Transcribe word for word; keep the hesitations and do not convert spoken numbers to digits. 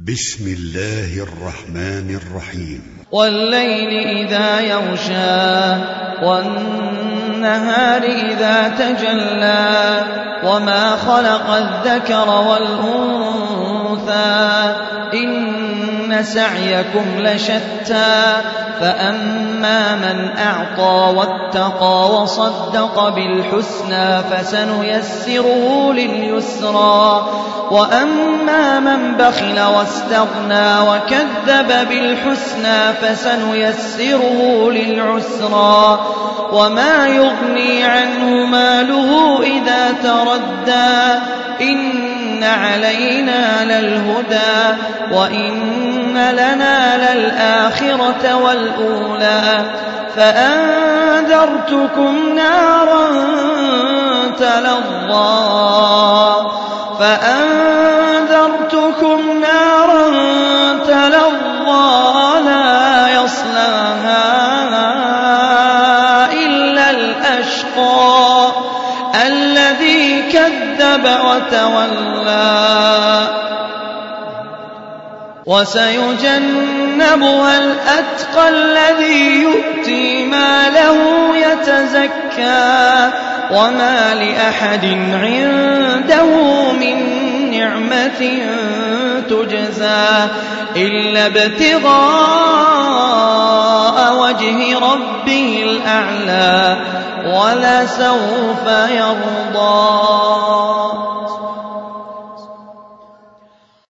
بسم الله الرحمن الرحيم. والليل إذا يغشى والنهار إذا تجلى وما خلق الذكر والأنثى إن سعيكم لشتى فأما من أعطى واتقى وصدق بالحسنى فسنيسره لليسرى وأما من بخل واستغنى وكذب بالحسنى فسنيسره للعسرى وما يغني عنه ماله إذا تردى إن علينا للهدى وإن لنا للآخرة والأولى فأنذرتكم نارا تلظى فأنذرتكم نارا تلظى لا يصلاها إلا الأشقى الذي كذب وتولى وسيجنبها الأتقى الذي يؤتي ماله يتزكى وما لأحد عنده من نعمة تجزى إلا ابتغاء وجه ربه الأعلى ولسوف يرضى.